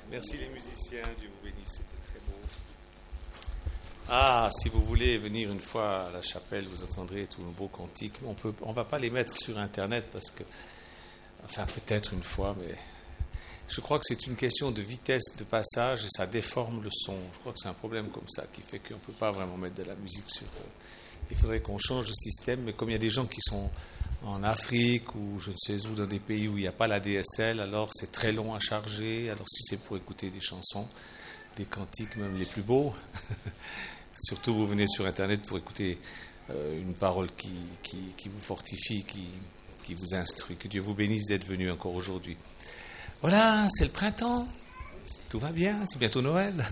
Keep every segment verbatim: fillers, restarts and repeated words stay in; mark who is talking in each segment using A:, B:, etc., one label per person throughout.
A: Merci les musiciens, Dieu vous bénisse, c'était très beau. Ah, si vous voulez venir une fois à la chapelle, vous entendrez tous nos beaux cantiques. On peut, on va pas les mettre sur Internet parce que, enfin peut-être une fois, mais je crois que c'est une question de vitesse de passage et ça déforme le son. Je crois que c'est un problème comme ça qui fait qu'on ne peut pas vraiment mettre de la musique sur... Il faudrait qu'on change de système, mais comme il y a des gens qui sont en Afrique ou je ne sais où, dans des pays où il n'y a pas la D S L, alors c'est très long à charger. Alors si c'est pour écouter des chansons, des cantiques même les plus beaux, surtout vous venez sur Internet pour écouter euh, une parole qui, qui, qui vous fortifie, qui, qui vous instruit. Que Dieu vous bénisse d'être venu encore aujourd'hui. Voilà, c'est le printemps, tout va bien, c'est bientôt Noël.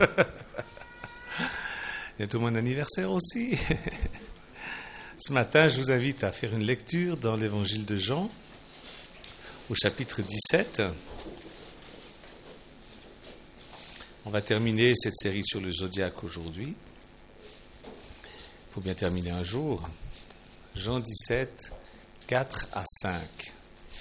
A: Bientôt mon anniversaire aussi. Ce matin, je vous invite à faire une lecture dans l'évangile de Jean, au chapitre dix-sept. On va terminer cette série sur le zodiaque aujourd'hui. Il faut bien terminer un jour. Jean dix-sept, quatre à cinq.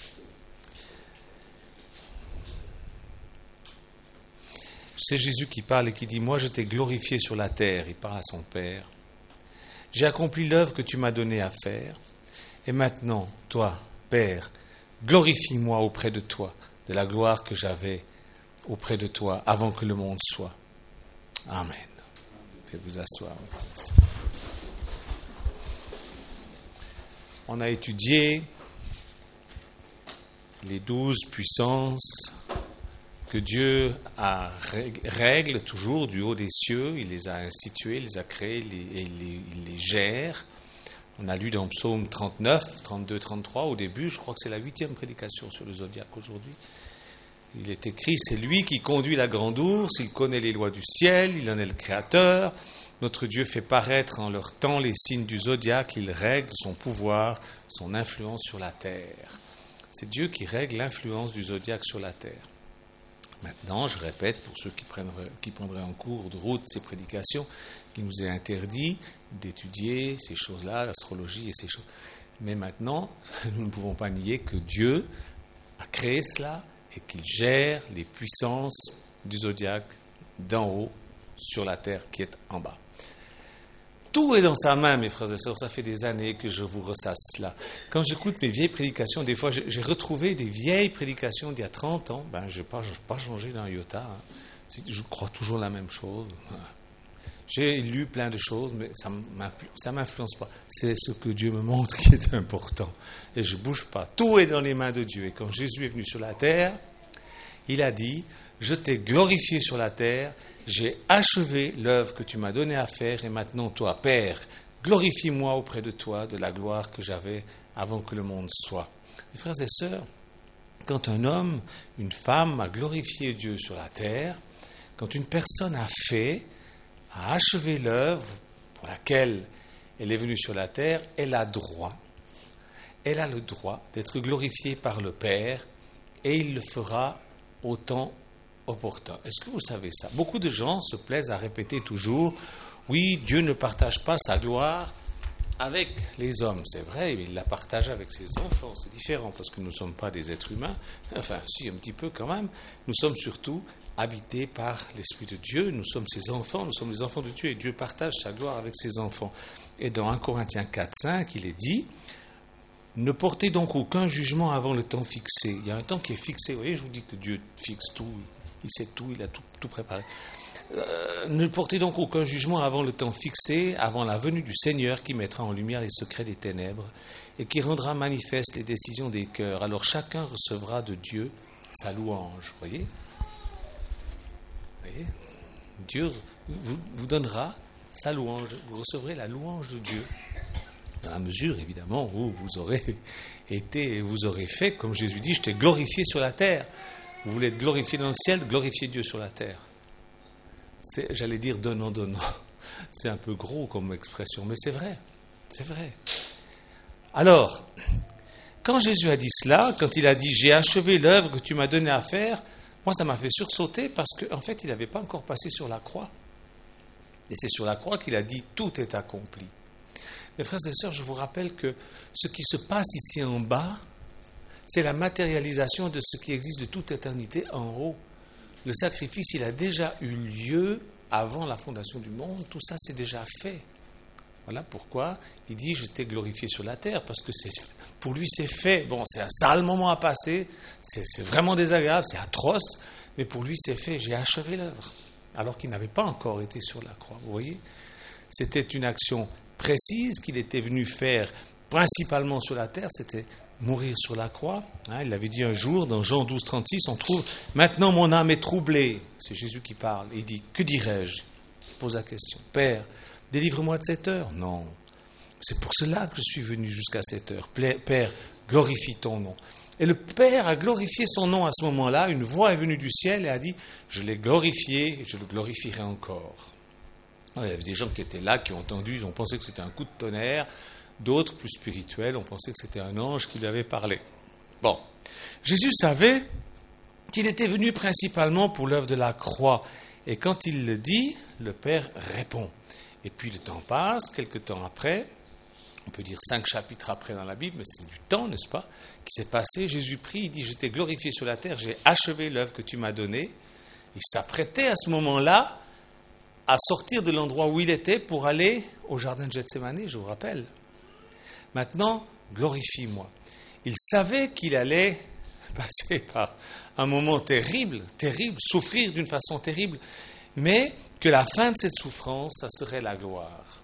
A: C'est Jésus qui parle et qui dit « Moi, je t'ai glorifié sur la terre », il parle à son Père. « J'ai accompli l'œuvre que tu m'as donnée à faire. Et maintenant, toi, Père, glorifie-moi auprès de toi, de la gloire que j'avais auprès de toi avant que le monde soit. » Amen. Faites vous asseoir. On a étudié les douze puissances que Dieu a règle toujours du haut des cieux, il les a instituées, il les a créées, et les, il les gère. On a lu dans Psaume trente-neuf, trente-deux, trente-trois au début, je crois que c'est la huitième prédication sur le zodiaque aujourd'hui. Il est écrit, c'est lui qui conduit la grande ourse, il connaît les lois du ciel, il en est le créateur. Notre Dieu fait paraître en leur temps les signes du zodiaque, il règle son pouvoir, son influence sur la terre. C'est Dieu qui règle l'influence du zodiaque sur la terre. Maintenant, je répète, pour ceux qui, qui prendraient en cours de route ces prédications, qu'il nous est interdit d'étudier ces choses-là, l'astrologie et ces choses. Mais maintenant, nous ne pouvons pas nier que Dieu a créé cela et qu'il gère les puissances du zodiaque d'en haut sur la terre qui est en bas. Tout est dans sa main, mes frères et sœurs. Ça fait des années que je vous ressasse cela. Quand j'écoute mes vieilles prédications, des fois, j'ai retrouvé des vieilles prédications d'il y a trente ans. Ben, je n'ai pas, pas changé d'un iota. Hein. Je crois toujours la même chose. J'ai lu plein de choses, mais ça ne m'influence pas. C'est ce que Dieu me montre qui est important. Et je ne bouge pas. Tout est dans les mains de Dieu. Et quand Jésus est venu sur la terre, il a dit, « Je t'ai glorifié sur la terre. J'ai achevé l'œuvre que tu m'as donnée à faire et maintenant, toi, Père, glorifie-moi auprès de toi de la gloire que j'avais avant que le monde soit. » Mes frères et sœurs, quand un homme, une femme a glorifié Dieu sur la terre, quand une personne a fait, a achevé l'œuvre pour laquelle elle est venue sur la terre, elle a droit, elle a le droit d'être glorifiée par le Père et il le fera au temps opportun. Est-ce que vous savez ça? Beaucoup de gens se plaisent à répéter toujours « Oui, Dieu ne partage pas sa gloire avec les hommes. » C'est vrai, il la partage avec ses enfants. C'est différent parce que nous ne sommes pas des êtres humains. Enfin, si, un petit peu quand même. Nous sommes surtout habités par l'Esprit de Dieu. Nous sommes ses enfants, nous sommes les enfants de Dieu et Dieu partage sa gloire avec ses enfants. Et dans un Corinthiens quatre, cinq, il est dit « Ne portez donc aucun jugement avant le temps fixé. » Il y a un temps qui est fixé. Vous voyez, je vous dis que Dieu fixe tout. Il sait tout, il a tout, tout préparé. Euh, ne portez donc aucun jugement avant le temps fixé, avant la venue du Seigneur qui mettra en lumière les secrets des ténèbres et qui rendra manifestes les décisions des cœurs. Alors chacun recevra de Dieu sa louange. Vous voyez? Vous voyez? Dieu vous, vous donnera sa louange. Vous recevrez la louange de Dieu. Dans la mesure, évidemment, où vous aurez été, vous aurez fait, comme Jésus dit, je t'ai glorifié sur la terre. Vous voulez être glorifié dans le ciel, glorifier Dieu sur la terre. C'est, j'allais dire donnant, donnant. C'est un peu gros comme expression, mais c'est vrai. C'est vrai. Alors, quand Jésus a dit cela, quand il a dit « J'ai achevé l'œuvre que tu m'as donnée à faire », moi ça m'a fait sursauter parce qu'en fait, il n'avait pas encore passé sur la croix. Et c'est sur la croix qu'il a dit « Tout est accompli ». Mes frères et sœurs, je vous rappelle que ce qui se passe ici en bas, c'est la matérialisation de ce qui existe de toute éternité en haut. le sacrifice, il a déjà eu lieu avant la fondation du monde. Tout ça, c'est déjà fait. Voilà pourquoi il dit « Je t'ai glorifié sur la terre », parce que c'est, pour lui, c'est fait. Bon, c'est un sale moment à passer, c'est, c'est vraiment désagréable, c'est atroce, mais pour lui, c'est fait. J'ai achevé l'œuvre, alors qu'il n'avait pas encore été sur la croix. Vous voyez ? C'était une action précise qu'il était venu faire principalement sur la terre, c'était mourir sur la croix. Hein, il l'avait dit un jour dans Jean douze, trente-six, on trouve « Maintenant mon âme est troublée ». C'est Jésus qui parle. Et il dit « Que dirais-je » Il pose la question. « Père, délivre-moi de cette heure ». Non, c'est pour cela que je suis venu jusqu'à cette heure. Père, glorifie ton nom. Et le Père a glorifié son nom à ce moment-là. Une voix est venue du ciel et a dit « Je l'ai glorifié et je le glorifierai encore ». Il y avait des gens qui étaient là, qui ont entendu, ils ont pensé que c'était un coup de tonnerre. D'autres, plus spirituels, ont pensé que c'était un ange qui lui avait parlé. Bon, Jésus savait qu'il était venu principalement pour l'œuvre de la croix. Et quand il le dit, le Père répond. Et puis le temps passe, quelques temps après, on peut dire cinq chapitres après dans la Bible, mais c'est du temps, n'est-ce pas, qui s'est passé. Jésus prie, il dit « Je t'ai glorifié sur la terre, j'ai achevé l'œuvre que tu m'as donnée ». Il s'apprêtait à ce moment-là à sortir de l'endroit où il était pour aller au jardin de Gethsémani, je vous rappelle. Maintenant, glorifie-moi. Il savait qu'il allait passer par un moment terrible, terrible, souffrir d'une façon terrible, mais que la fin de cette souffrance, ça serait la gloire.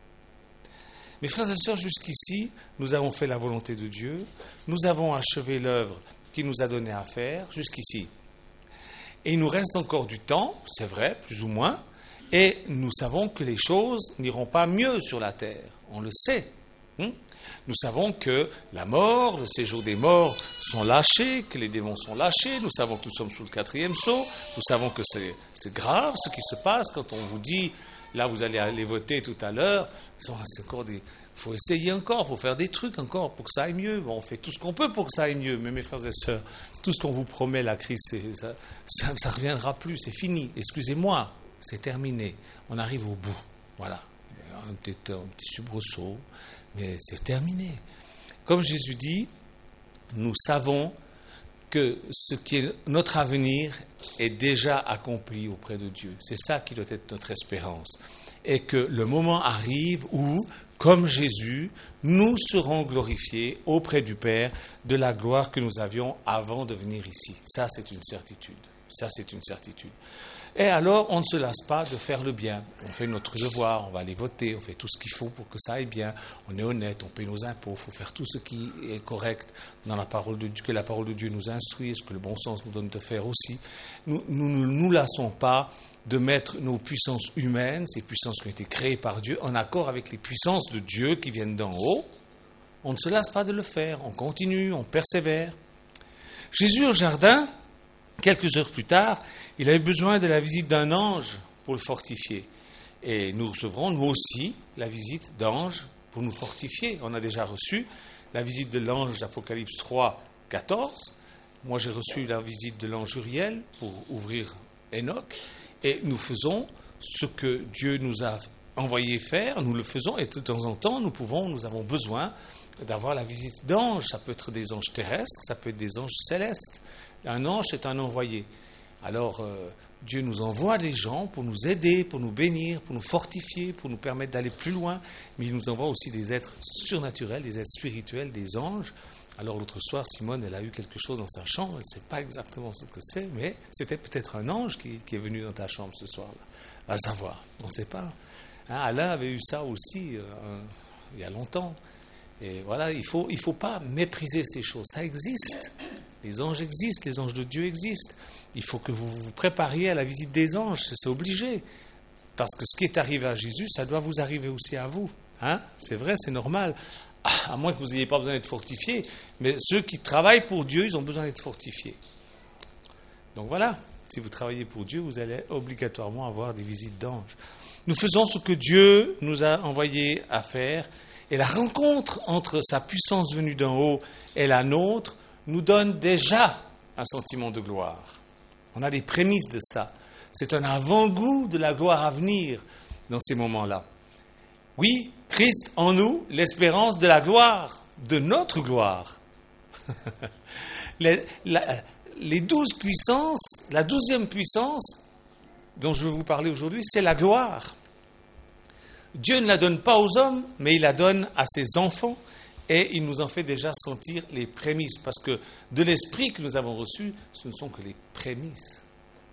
A: Mes frères et sœurs, jusqu'ici, nous avons fait la volonté de Dieu, nous avons achevé l'œuvre qu'il nous a donnée à faire, jusqu'ici. Et il nous reste encore du temps, c'est vrai, plus ou moins, et nous savons que les choses n'iront pas mieux sur la terre, on le sait. Hum? Nous savons que la mort, le séjour des morts sont lâchés, que les démons sont lâchés, nous savons que nous sommes sous le quatrième sceau, nous savons que c'est, c'est grave ce qui se passe quand on vous dit, là vous allez aller voter tout à l'heure, c'est encore des... Il faut essayer encore, il faut faire des trucs encore pour que ça aille mieux. Bon, on fait tout ce qu'on peut pour que ça aille mieux, mais mes frères et sœurs, tout ce qu'on vous promet, la crise, c'est, ça ne reviendra plus, c'est fini, excusez-moi, c'est terminé, on arrive au bout, voilà, un petit, un petit soubresaut, mais c'est terminé. Comme Jésus dit, nous savons que ce qui est notre avenir est déjà accompli auprès de Dieu. C'est ça qui doit être notre espérance. Et que le moment arrive où, comme Jésus, nous serons glorifiés auprès du Père de la gloire que nous avions avant de venir ici. Ça, c'est une certitude. Ça, c'est une certitude. Et alors, on ne se lasse pas de faire le bien. On fait notre devoir, on va aller voter, on fait tout ce qu'il faut pour que ça aille bien. On est honnête, on paye nos impôts, il faut faire tout ce qui est correct dans la parole de Dieu, que la parole de Dieu nous instruit, ce que le bon sens nous donne de faire aussi. Nous ne nous, nous lassons pas de mettre nos puissances humaines, ces puissances qui ont été créées par Dieu, en accord avec les puissances de Dieu qui viennent d'en haut. On ne se lasse pas de le faire, on continue, on persévère. Jésus au jardin, quelques heures plus tard, il avait besoin de la visite d'un ange pour le fortifier. Et nous recevrons, nous aussi, la visite d'anges pour nous fortifier. On a déjà reçu la visite de l'ange d'Apocalypse trois, quatorze. Moi, j'ai reçu la visite de l'ange Uriel pour ouvrir Enoch. Et nous faisons ce que Dieu nous a envoyé faire, nous le faisons. Et de temps en temps, nous pouvons, nous avons besoin d'avoir la visite d'anges. Ça peut être des anges terrestres, ça peut être des anges célestes. Un ange, c'est un envoyé. Alors, euh, Dieu nous envoie des gens pour nous aider, pour nous bénir, pour nous fortifier, pour nous permettre d'aller plus loin. Mais il nous envoie aussi des êtres surnaturels, des êtres spirituels, des anges. Alors, l'autre soir, Simone, elle a eu quelque chose dans sa chambre. Elle ne sait pas exactement ce que c'est, mais c'était peut-être un ange qui, qui est venu dans ta chambre ce soir-là. À savoir, on ne sait pas. Hein, Alain avait eu ça aussi euh, il y a longtemps. Et voilà, il ne faut, il faut pas mépriser ces choses. Ça existe. Les anges existent, les anges de Dieu existent. Il faut que vous vous prépariez à la visite des anges, c'est obligé. Parce que ce qui est arrivé à Jésus, ça doit vous arriver aussi à vous. Hein? C'est vrai, c'est normal. À moins que vous n'ayez pas besoin d'être fortifiés. Mais ceux qui travaillent pour Dieu, ils ont besoin d'être fortifiés. Donc voilà, si vous travaillez pour Dieu, vous allez obligatoirement avoir des visites d'anges. Nous faisons ce que Dieu nous a envoyé à faire. Et la rencontre entre sa puissance venue d'en haut et la nôtre nous donne déjà un sentiment de gloire. On a des prémices de ça. C'est un avant-goût de la gloire à venir dans ces moments-là. Oui, Christ en nous, l'espérance de la gloire, de notre gloire. la, la, les douze puissances, la douzième puissance dont je veux vous parler aujourd'hui, c'est la gloire. Dieu ne la donne pas aux hommes, mais il la donne à ses enfants et il nous en fait déjà sentir les prémices. Parce que de l'esprit que nous avons reçu, ce ne sont que les prémices.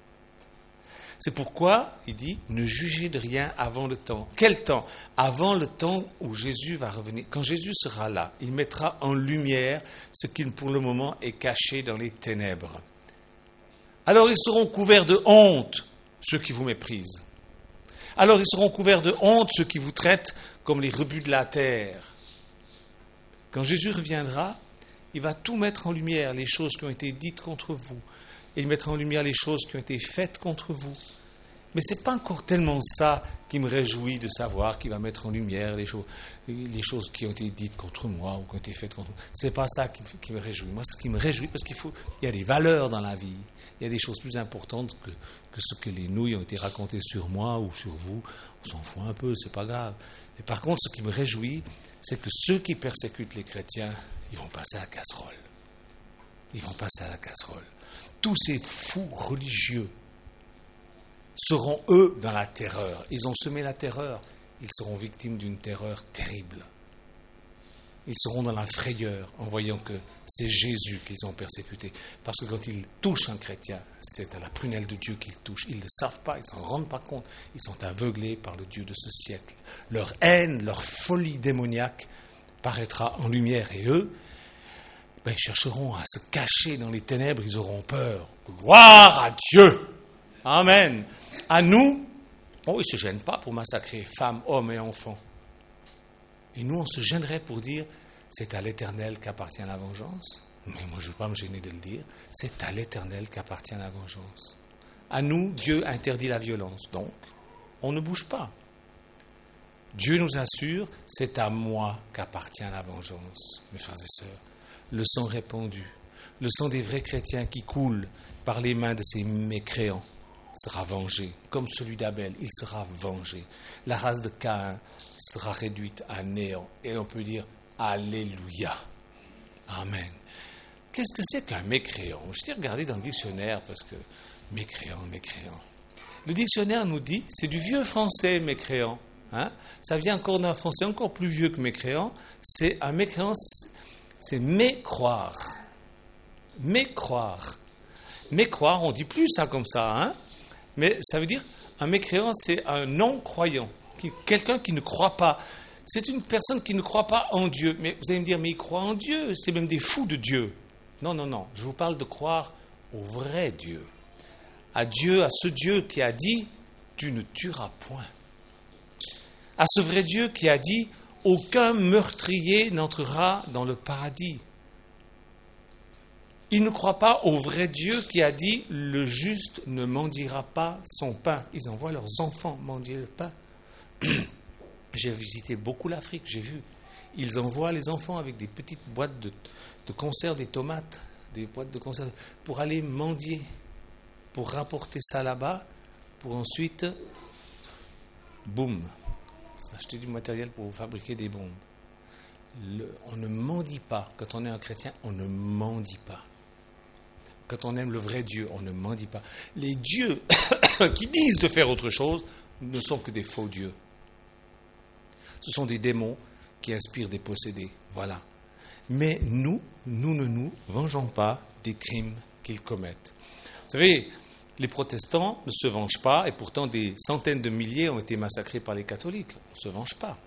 A: C'est pourquoi il dit, ne jugez de rien avant le temps. Quel temps ? Avant le temps où Jésus va revenir. Quand Jésus sera là, il mettra en lumière ce qui pour le moment est caché dans les ténèbres. Alors ils seront couverts de honte, ceux qui vous méprisent. Alors ils seront couverts de honte, ceux qui vous traitent comme les rebuts de la terre. Quand Jésus reviendra, il va tout mettre en lumière, les choses qui ont été dites contre vous. Et il mettra en lumière les choses qui ont été faites contre vous. Mais ce n'est pas encore tellement ça qui me réjouit de savoir qu'il va mettre en lumière les choses, les choses qui ont été dites contre moi ou qui ont été faites contre moi. Ce n'est pas ça qui, qui me réjouit. Moi, ce qui me réjouit, parce qu'il faut, il y a des valeurs dans la vie. Il y a des choses plus importantes que, que ce que les nouilles ont été racontées sur moi ou sur vous. On s'en fout un peu, c'est pas grave. Mais par contre, ce qui me réjouit, c'est que ceux qui persécutent les chrétiens, ils vont passer à la casserole. Ils vont passer à la casserole. Tous ces fous religieux seront, eux, dans la terreur. Ils ont semé la terreur. Ils seront victimes d'une terreur terrible. Ils seront dans la frayeur en voyant que c'est Jésus qu'ils ont persécuté. Parce que quand ils touchent un chrétien, c'est à la prunelle de Dieu qu'ils touchent. Ils ne le savent pas, ils ne s'en rendent pas compte. Ils sont aveuglés par le Dieu de ce siècle. Leur haine, leur folie démoniaque paraîtra en lumière. Et eux, ben, ils chercheront à se cacher dans les ténèbres, ils auront peur. Gloire à Dieu! Amen! À nous, oh, ils ne se gênent pas pour massacrer femmes, hommes et enfants. Et nous, on se gênerait pour dire, c'est à l'Éternel qu'appartient la vengeance. Mais moi, je ne veux pas me gêner de le dire. C'est à l'Éternel qu'appartient la vengeance. À nous, Dieu interdit la violence. Donc, on ne bouge pas. Dieu nous assure, c'est à moi qu'appartient la vengeance, mes frères et sœurs. Le sang répandu, le sang des vrais chrétiens qui coule par les mains de ces mécréants sera vengé, comme celui d'Abel, il sera vengé. La race de Caïn sera réduite à néant. Et on peut dire Alléluia. Amen. Qu'est-ce que c'est qu'un mécréant ? Je t'ai regardé dans le dictionnaire parce que mécréant, mécréant. Le dictionnaire nous dit, c'est du vieux français mécréant. Hein ? Ça vient encore d'un français encore plus vieux que mécréant. C'est un mécréant, c'est mécroire. Mécroire. Mécroire, on ne dit plus ça comme ça, hein ? Mais ça veut dire, un mécréant, c'est un non-croyant, qui, quelqu'un qui ne croit pas. C'est une personne qui ne croit pas en Dieu. Mais vous allez me dire, mais il croit en Dieu, c'est même des fous de Dieu. Non, non, non, je vous parle de croire au vrai Dieu. À Dieu, à ce Dieu qui a dit, tu ne tueras point. À ce vrai Dieu qui a dit, aucun meurtrier n'entrera dans le paradis. Ils ne croient pas au vrai Dieu qui a dit « Le juste ne mendiera pas son pain ». Ils envoient leurs enfants mendier le pain. J'ai visité beaucoup l'Afrique, j'ai vu. Ils envoient les enfants avec des petites boîtes de, de conserve, des tomates, des boîtes de conserve, pour aller mendier, pour rapporter ça là-bas, pour ensuite, boum, acheter du matériel pour fabriquer des bombes. Le, on ne mendie pas. Quand on est un chrétien, on ne mendie pas. Quand on aime le vrai Dieu, on ne mendie pas. Les dieux qui disent de faire autre chose ne sont que des faux dieux. Ce sont des démons qui inspirent des possédés. Voilà. Mais nous, nous ne nous vengeons pas des crimes qu'ils commettent. Vous savez, les protestants ne se vengent pas, et pourtant des centaines de milliers ont été massacrés par les catholiques. On ne se venge pas.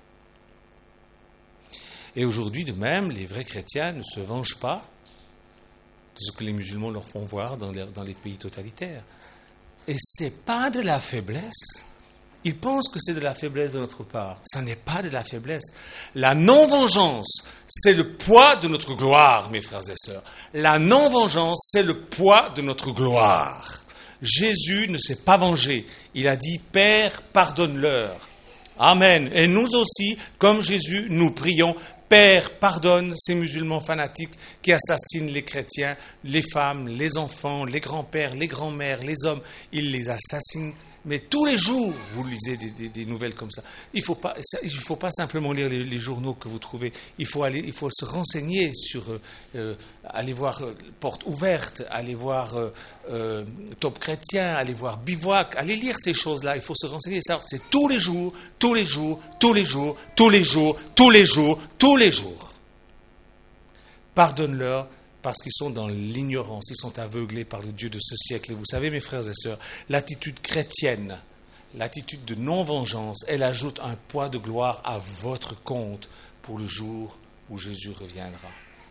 A: Et aujourd'hui, de même, les vrais chrétiens ne se vengent pas de ce que les musulmans leur font voir dans les, dans les pays totalitaires. Et ce n'est pas de la faiblesse. Ils pensent que c'est de la faiblesse de notre part. Ce n'est pas de la faiblesse. La non-vengeance, c'est le poids de notre gloire, mes frères et sœurs. La non-vengeance, c'est le poids de notre gloire. Jésus ne s'est pas vengé. Il a dit, Père, pardonne-leur. Amen. Et nous aussi, comme Jésus, nous prions, Père, pardonne ces musulmans fanatiques qui assassinent les chrétiens, les femmes, les enfants, les grands-pères, les grands-mères, les hommes. Ils les assassinent Mais tous les jours, vous lisez des, des, des nouvelles comme ça. Il ne faut pas, il faut pas simplement lire les, les journaux que vous trouvez. Il faut, aller, il faut se renseigner sur... Euh, euh, aller voir euh, Porte Ouverte, aller voir euh, euh, Top Chrétien, aller voir Bivouac, aller lire ces choses-là. Il faut se renseigner. Ça, c'est tous les jours, tous les jours, tous les jours, tous les jours, tous les jours, tous les jours. Pardonne-leur parce qu'ils sont dans l'ignorance, ils sont aveuglés par le Dieu de ce siècle. Et vous savez, mes frères et sœurs, l'attitude chrétienne, l'attitude de non-vengeance, elle ajoute un poids de gloire à votre compte pour le jour où Jésus reviendra.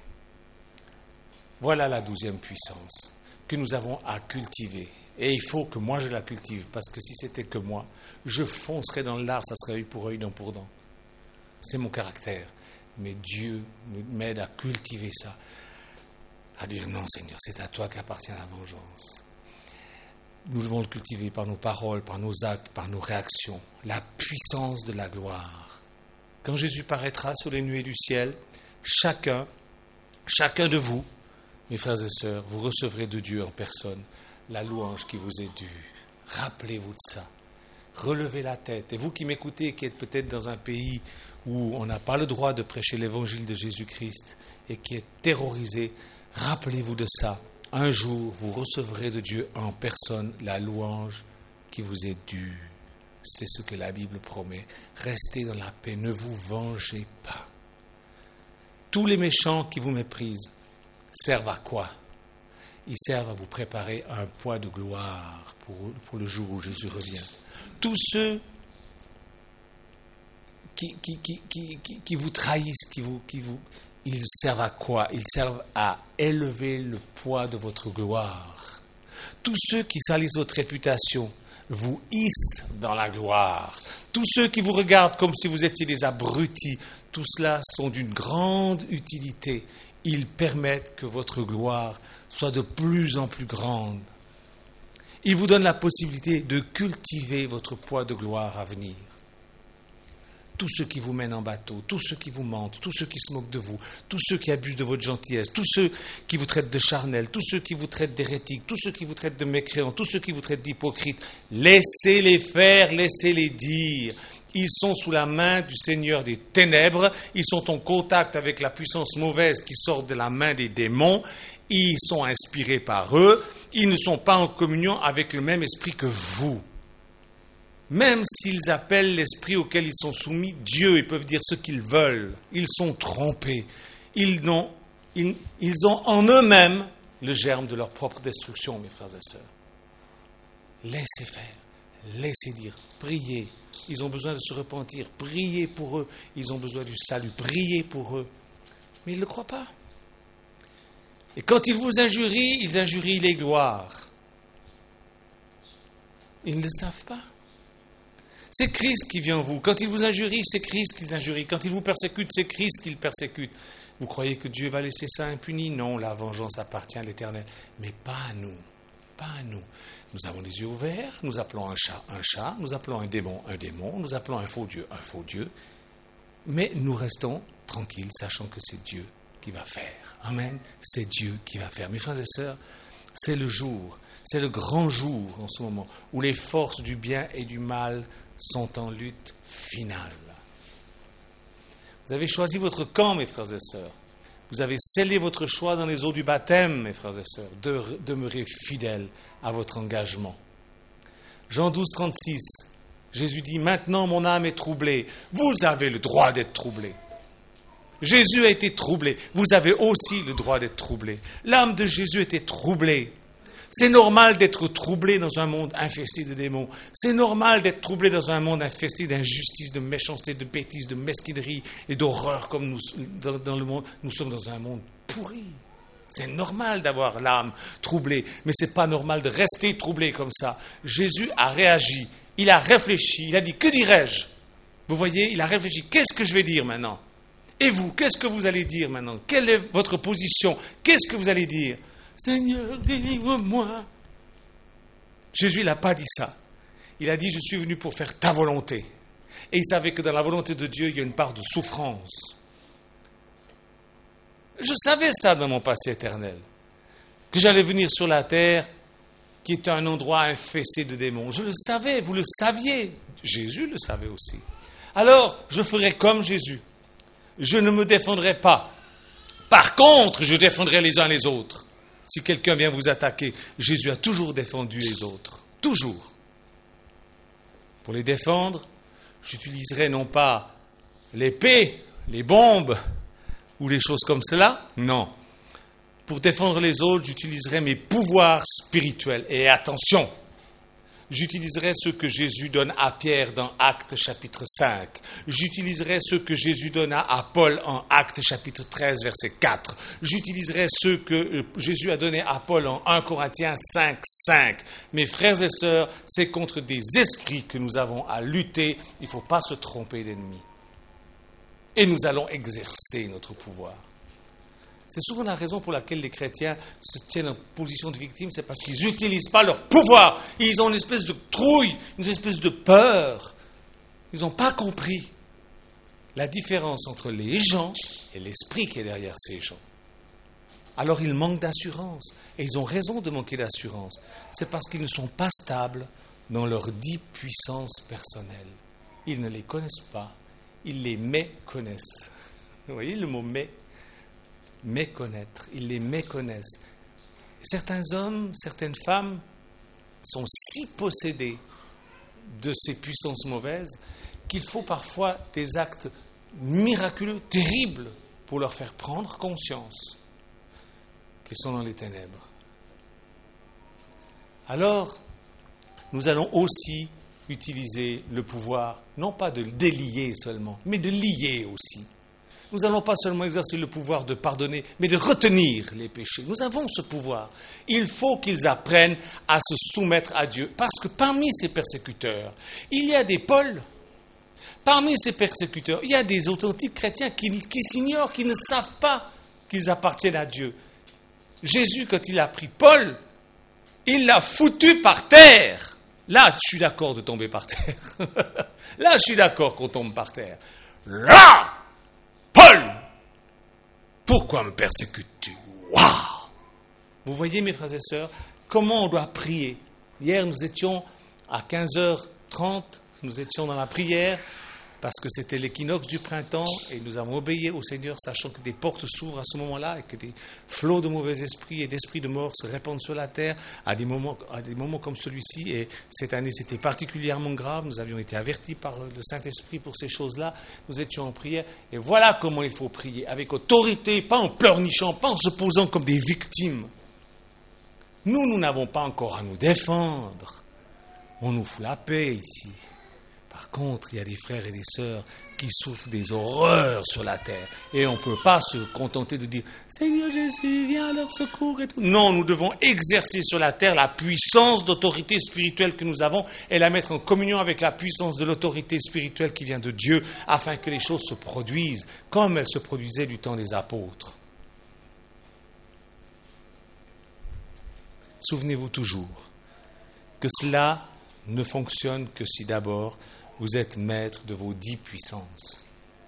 A: Voilà la douzième puissance que nous avons à cultiver. Et il faut que moi je la cultive, parce que si c'était que moi, je foncerais dans l'art, ça serait œil pour œil, dent pour dent. C'est mon caractère. Mais Dieu m'aide à cultiver ça. À dire non, Seigneur, c'est à toi qu'appartient la vengeance. Nous devons le cultiver par nos paroles, par nos actes, par nos réactions. La puissance de la gloire. Quand Jésus paraîtra sur les nuées du ciel, chacun, chacun de vous, mes frères et sœurs, vous recevrez de Dieu en personne la louange qui vous est due. Rappelez-vous de ça. Relevez la tête. Et vous qui m'écoutez, qui êtes peut-être dans un pays où on n'a pas le droit de prêcher l'évangile de Jésus-Christ et qui est terrorisé, rappelez-vous de ça. Un jour, vous recevrez de Dieu en personne la louange qui vous est due. C'est ce que la Bible promet. Restez dans la paix, ne vous vengez pas. Tous les méchants qui vous méprisent servent à quoi? Ils servent à vous préparer un poids de gloire pour, pour le jour où Jésus revient. Tous ceux qui, qui, qui, qui, qui, qui vous trahissent, qui vous, qui vous, ils servent à quoi? Ils servent à élever le poids de votre gloire. Tous ceux qui salissent votre réputation vous hissent dans la gloire. Tous ceux qui vous regardent comme si vous étiez des abrutis, tout cela sont d'une grande utilité. Ils permettent que votre gloire soit de plus en plus grande. Ils vous donnent la possibilité de cultiver votre poids de gloire à venir. Tous ceux qui vous mènent en bateau, tous ceux qui vous mentent, tous ceux qui se moquent de vous, tous ceux qui abusent de votre gentillesse, tous ceux qui vous traitent de charnels, tous ceux qui vous traitent d'hérétiques, tous ceux qui vous traitent de mécréants, tous ceux qui vous traitent d'hypocrites, laissez-les faire, laissez-les dire. Ils sont sous la main du Seigneur des ténèbres, ils sont en contact avec la puissance mauvaise qui sort de la main des démons, ils sont inspirés par eux, ils ne sont pas en communion avec le même esprit que vous. Même s'ils appellent l'esprit auquel ils sont soumis Dieu, ils peuvent dire ce qu'ils veulent. Ils sont trompés. Ils ont, ils, ils ont en eux-mêmes le germe de leur propre destruction, mes frères et sœurs. Laissez faire, laissez dire, priez. Ils ont besoin de se repentir, priez pour eux. Ils ont besoin du salut, priez pour eux. Mais ils ne le croient pas. Et quand ils vous injurient, ils injurient les gloires. Ils ne le savent pas. C'est Christ qui vient en vous. Quand il vous injurie, c'est Christ qui les injurie. Quand il vous persécute, c'est Christ qui le persécute. Vous croyez que Dieu va laisser ça impuni? Non, la vengeance appartient à l'Éternel. Mais pas à nous. Pas à nous. Nous avons les yeux ouverts, nous appelons un chat un chat, nous appelons un démon un démon, nous appelons un faux Dieu un faux Dieu. Mais nous restons tranquilles, sachant que c'est Dieu qui va faire. Amen. C'est Dieu qui va faire. Mes frères et sœurs, c'est le jour, c'est le grand jour en ce moment, où les forces du bien et du mal sont en lutte finale. Vous avez choisi votre camp, mes frères et sœurs. Vous avez scellé votre choix dans les eaux du baptême, mes frères et sœurs, de demeurer fidèles à votre engagement. Jean douze, trente-six, Jésus dit « Maintenant mon âme est troublée. » Vous avez le droit d'être troublé. Jésus a été troublé. Vous avez aussi le droit d'être troublé. L'âme de Jésus était troublée. C'est normal d'être troublé dans un monde infesté de démons. C'est normal d'être troublé dans un monde infesté d'injustice, de méchanceté, de bêtises, de mesquinerie et d'horreur comme nous, dans, dans le monde. Nous sommes dans un monde pourri. C'est normal d'avoir l'âme troublée, mais ce n'est pas normal de rester troublé comme ça. Jésus a réagi, il a réfléchi, il a dit « Que dirais-je » Vous voyez, il a réfléchi. Qu'est-ce que je vais dire maintenant? Et vous, qu'est-ce que vous allez dire maintenant? Quelle est votre position? Qu'est-ce que vous allez dire? Seigneur, délivre-moi. Jésus n'a pas dit ça. Il a dit, je suis venu pour faire ta volonté. Et il savait que dans la volonté de Dieu, il y a une part de souffrance. Je savais ça dans mon passé éternel. Que j'allais venir sur la terre qui est un endroit infesté de démons. Je le savais, vous le saviez. Jésus le savait aussi. Alors, je ferai comme Jésus. Je ne me défendrai pas. Par contre, je défendrai les uns les autres. Si quelqu'un vient vous attaquer, Jésus a toujours défendu les autres. Toujours. Pour les défendre, j'utiliserai non pas l'épée, les bombes ou les choses comme cela. Non. Pour défendre les autres, j'utiliserai mes pouvoirs spirituels. Et attention, j'utiliserai ce que Jésus donne à Pierre dans Actes chapitre cinq. J'utiliserai ce que Jésus donna à Paul en Actes chapitre treize, verset quatre. J'utiliserai ce que Jésus a donné à Paul en premier Corinthiens cinq, cinq. Mes frères et sœurs, c'est contre des esprits que nous avons à lutter. Il ne faut pas se tromper d'ennemis. Et nous allons exercer notre pouvoir. C'est souvent la raison pour laquelle les chrétiens se tiennent en position de victime, c'est parce qu'ils n'utilisent pas leur pouvoir. Ils ont une espèce de trouille, une espèce de peur. Ils n'ont pas compris la différence entre les gens et l'esprit qui est derrière ces gens. Alors ils manquent d'assurance. Et ils ont raison de manquer d'assurance. C'est parce qu'ils ne sont pas stables dans leurs dix puissances personnelles. Ils ne les connaissent pas. Ils les méconnaissent. Vous voyez le mot « mais » ? Méconnaître, ils les méconnaissent. Certains hommes, certaines femmes sont si possédés de ces puissances mauvaises qu'il faut parfois des actes miraculeux, terribles, pour leur faire prendre conscience qu'ils sont dans les ténèbres. Alors, nous allons aussi utiliser le pouvoir, non pas de délier seulement, mais de lier aussi. Nous n'allons pas seulement exercer le pouvoir de pardonner, mais de retenir les péchés. Nous avons ce pouvoir. Il faut qu'ils apprennent à se soumettre à Dieu. Parce que parmi ces persécuteurs, il y a des Pauls. Parmi ces persécuteurs, il y a des authentiques chrétiens qui, qui s'ignorent, qui ne savent pas qu'ils appartiennent à Dieu. Jésus, quand il a pris Paul, il l'a foutu par terre. Là, je suis d'accord de tomber par terre. Là, je suis d'accord qu'on tombe par terre. Là, Paul, pourquoi me persécutes-tu? Waouh! Vous voyez, mes frères et sœurs, comment on doit prier. Hier, nous étions à quinze heures trente, nous étions dans la prière, parce que c'était l'équinoxe du printemps, et nous avons obéi au Seigneur, sachant que des portes s'ouvrent à ce moment-là, et que des flots de mauvais esprits et d'esprits de mort se répandent sur la terre, à des moments, à des moments comme celui-ci. Et cette année, c'était particulièrement grave. Nous avions été avertis par le Saint-Esprit pour ces choses-là. Nous étions en prière, et voilà comment il faut prier, avec autorité, pas en pleurnichant, pas en se posant comme des victimes. Nous, nous n'avons pas encore à nous défendre. On nous fout la paix ici. Par contre, il y a des frères et des sœurs qui souffrent des horreurs sur la terre. Et on ne peut pas se contenter de dire « Seigneur Jésus, viens à leur secours » et tout. Non, nous devons exercer sur la terre la puissance d'autorité spirituelle que nous avons et la mettre en communion avec la puissance de l'autorité spirituelle qui vient de Dieu, afin que les choses se produisent comme elles se produisaient du temps des apôtres. Souvenez-vous toujours que cela ne fonctionne que si d'abord vous êtes maître de vos dix puissances.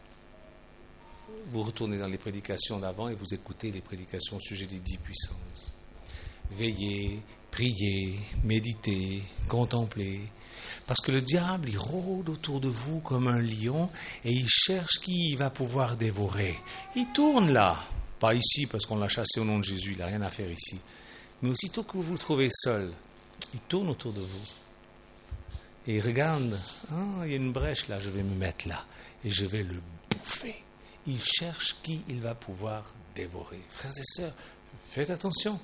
A: Vous retournez dans les prédications d'avant et vous écoutez les prédications au sujet des dix puissances. Veillez, priez, méditez, contemplez. Parce que le diable, il rôde autour de vous comme un lion et il cherche qui il va pouvoir dévorer. Il tourne là. Pas ici parce qu'on l'a chassé au nom de Jésus, il n'a rien à faire ici. Mais aussitôt que vous vous trouvez seul, il tourne autour de vous. Et il regarde, ah, il y a une brèche là, je vais me mettre là, et je vais le bouffer. Il cherche qui il va pouvoir dévorer. Frères et sœurs, faites attention.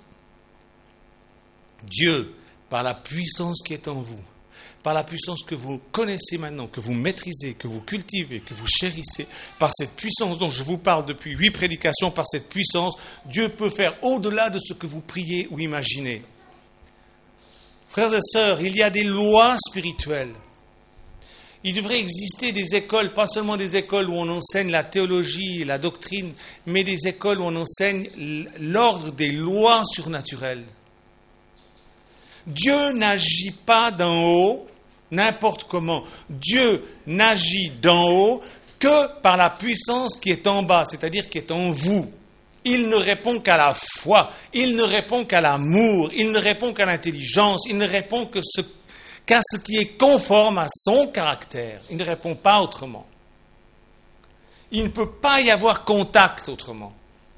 A: Dieu, par la puissance qui est en vous, par la puissance que vous connaissez maintenant, que vous maîtrisez, que vous cultivez, que vous chérissez, par cette puissance dont je vous parle depuis huit prédications, par cette puissance, Dieu peut faire au-delà de ce que vous priez ou imaginez. Frères et sœurs, il y a des lois spirituelles. Il devrait exister des écoles, pas seulement des écoles où on enseigne la théologie et la doctrine, mais des écoles où on enseigne l'ordre des lois surnaturelles. Dieu n'agit pas d'en haut, n'importe comment. Dieu n'agit d'en haut que par la puissance qui est en bas, c'est-à-dire qui est en vous. Il ne répond qu'à la foi, il ne répond qu'à l'amour, il ne répond qu'à l'intelligence, il ne répond que ce, qu'à ce qui est conforme à son caractère. Il ne répond pas autrement. Il ne peut pas y avoir contact autrement.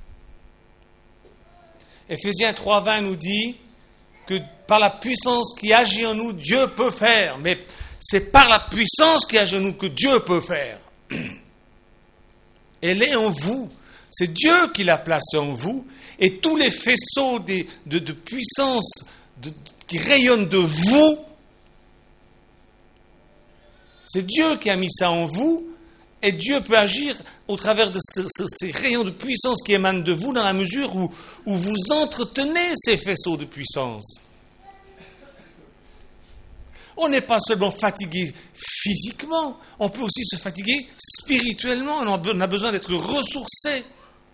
A: Éphésiens trois vingt nous dit que par la puissance qui agit en nous, Dieu peut faire. Mais c'est par la puissance qui agit en nous que Dieu peut faire. Elle est en vous. C'est Dieu qui l'a placée en vous. Et tous les faisceaux de, de, de puissance de, qui rayonnent de vous, c'est Dieu qui a mis ça en vous. Et Dieu peut agir au travers de ce, ce, ces rayons de puissance qui émanent de vous dans la mesure où, où vous entretenez ces faisceaux de puissance. On n'est pas seulement fatigué physiquement, on peut aussi se fatiguer spirituellement. On a besoin d'être ressourcé.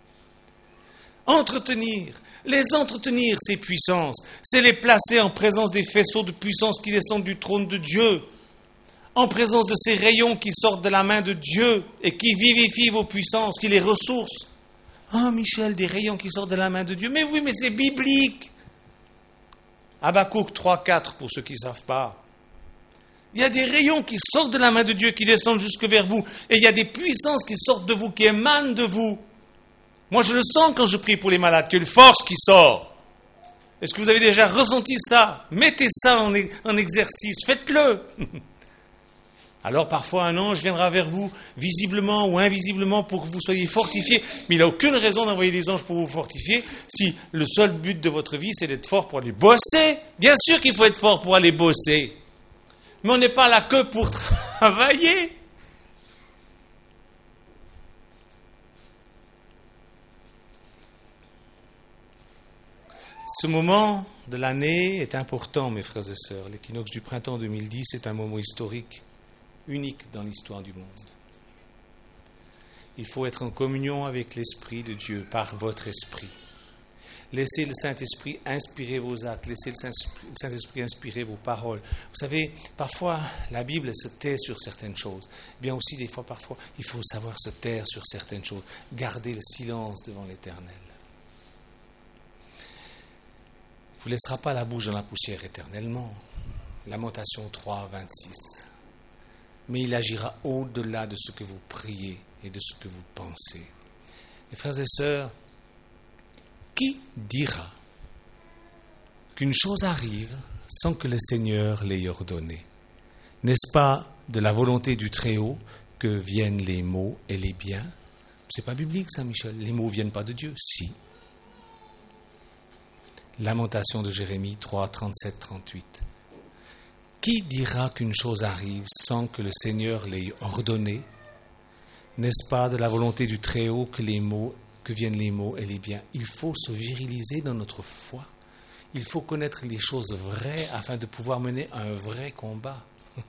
A: Entretenir, les entretenir, ces puissances, c'est les placer en présence des faisceaux de puissance qui descendent du trône de Dieu. En présence de ces rayons qui sortent de la main de Dieu et qui vivifient vos puissances, qui les ressourcent. Ah, Michel, des rayons qui sortent de la main de Dieu. Mais oui, mais c'est biblique. Habakkuk trois quatre, pour ceux qui ne savent pas. Il y a des rayons qui sortent de la main de Dieu, qui descendent jusque vers vous. Et il y a des puissances qui sortent de vous, qui émanent de vous. Moi, je le sens quand je prie pour les malades, qu'il y a une force qui sort. Est-ce que vous avez déjà ressenti ça? Mettez ça en, en exercice, faites-le. Alors parfois un ange viendra vers vous, visiblement ou invisiblement, pour que vous soyez fortifiés. Mais il n'a aucune raison d'envoyer des anges pour vous fortifier si le seul but de votre vie, c'est d'être fort pour aller bosser. Bien sûr qu'il faut être fort pour aller bosser. Mais on n'est pas là que pour travailler. Ce moment de l'année est important, mes frères et sœurs. L'équinoxe du printemps deux mille dix est un moment historique, unique dans l'histoire du monde. Il faut être en communion avec l'Esprit de Dieu, par votre esprit. Laissez le Saint-Esprit inspirer vos actes, laissez le Saint-Esprit inspirer vos paroles. Vous savez, parfois, la Bible se tait sur certaines choses. Bien aussi, des fois, parfois, il faut savoir se taire sur certaines choses. Garder le silence devant l'Éternel. Il ne vous laissera pas la bouche dans la poussière éternellement. Lamentation trois, vingt-six. Mais il agira au-delà de ce que vous priez et de ce que vous pensez. Et frères et sœurs, qui dira qu'une chose arrive sans que le Seigneur l'ait ordonné? N'est-ce pas de la volonté du Très-Haut que viennent les maux et les biens? C'est pas biblique ça, Michel. Les maux ne viennent pas de Dieu. Si. Lamentation de Jérémie trois, trente-sept, trente-huit. Qui dira qu'une chose arrive sans que le Seigneur l'ait ordonné? N'est-ce pas de la volonté du Très-Haut que les maux, que viennent les maux et les biens? Il faut se viriliser dans notre foi. Il faut connaître les choses vraies afin de pouvoir mener un vrai combat.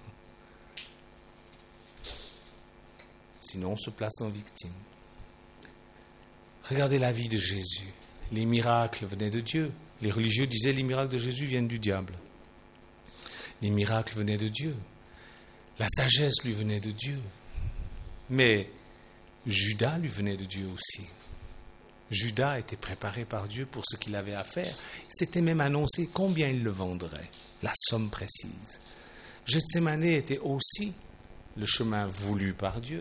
A: Sinon, on se place en victime. Regardez la vie de Jésus. Les miracles venaient de Dieu. Les religieux disaient les miracles de Jésus viennent du diable. Les miracles venaient de Dieu. La sagesse lui venait de Dieu. Mais Judas lui venait de Dieu aussi. Judas était préparé par Dieu pour ce qu'il avait à faire. C'était même annoncé combien il le vendrait, la somme précise. Gethsémane était aussi le chemin voulu par Dieu.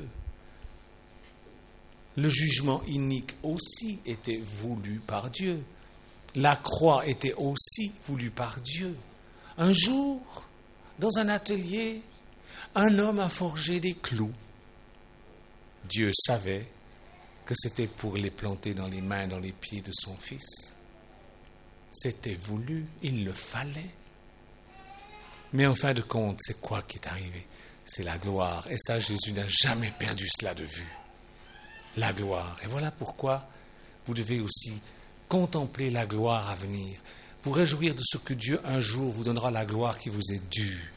A: Le jugement inique aussi était voulu par Dieu. La croix était aussi voulue par Dieu. Un jour, dans un atelier, un homme a forgé des clous. Dieu savait que c'était pour les planter dans les mains, dans les pieds de son fils. C'était voulu, il le fallait. Mais en fin de compte, c'est quoi qui est arrivé? C'est la gloire. Et ça, Jésus n'a jamais perdu cela de vue. La gloire. Et voilà pourquoi vous devez aussi contempler la gloire à venir. Vous réjouir de ce que Dieu un jour vous donnera la gloire qui vous est due.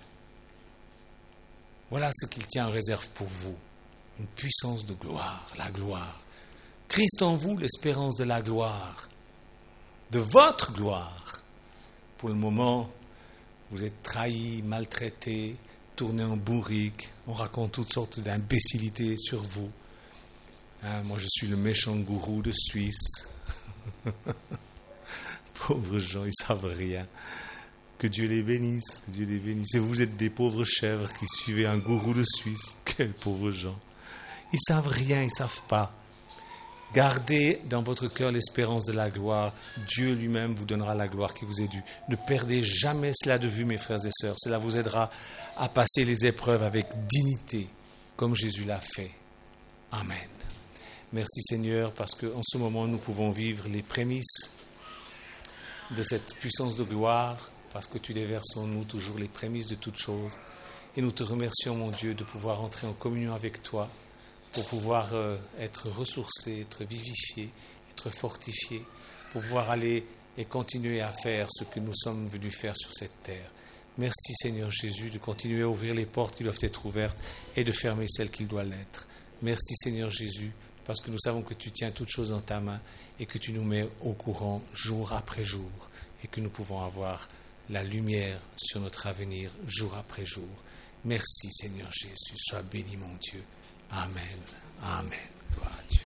A: Voilà ce qu'il tient en réserve pour vous. Une puissance de gloire, la gloire. Christ en vous, l'espérance de la gloire. De votre gloire. Pour le moment, vous êtes trahis, maltraités, tournés en bourrique. On raconte toutes sortes d'imbécilités sur vous. Hein, moi, je suis le méchant gourou de Suisse. Pauvres gens, ils savent rien. Que Dieu les bénisse, que Dieu les bénisse. Et vous êtes des pauvres chèvres qui suivez un gourou de Suisse. Quels pauvres gens. Ils savent rien, ils savent pas. Gardez dans votre cœur l'espérance de la gloire. Dieu lui-même vous donnera la gloire qui vous est due. Ne perdez jamais cela de vue, mes frères et sœurs. Cela vous aidera à passer les épreuves avec dignité, comme Jésus l'a fait. Amen. Merci Seigneur, parce qu'en ce moment, nous pouvons vivre les prémices de cette puissance de gloire, parce que tu déverses en nous toujours les prémices de toutes choses. Et nous te remercions, mon Dieu, de pouvoir entrer en communion avec toi, pour pouvoir euh, être ressourcé, être vivifié, être fortifié, pour pouvoir aller et continuer à faire ce que nous sommes venus faire sur cette terre. Merci Seigneur Jésus de continuer à ouvrir les portes qui doivent être ouvertes et de fermer celles qui doivent l'être. Merci Seigneur Jésus, parce que nous savons que tu tiens toutes choses dans ta main et que tu nous mets au courant jour après jour et que nous pouvons avoir la lumière sur notre avenir jour après jour. Merci Seigneur Jésus, sois béni mon Dieu. Amen. Amen. Gloire à Dieu.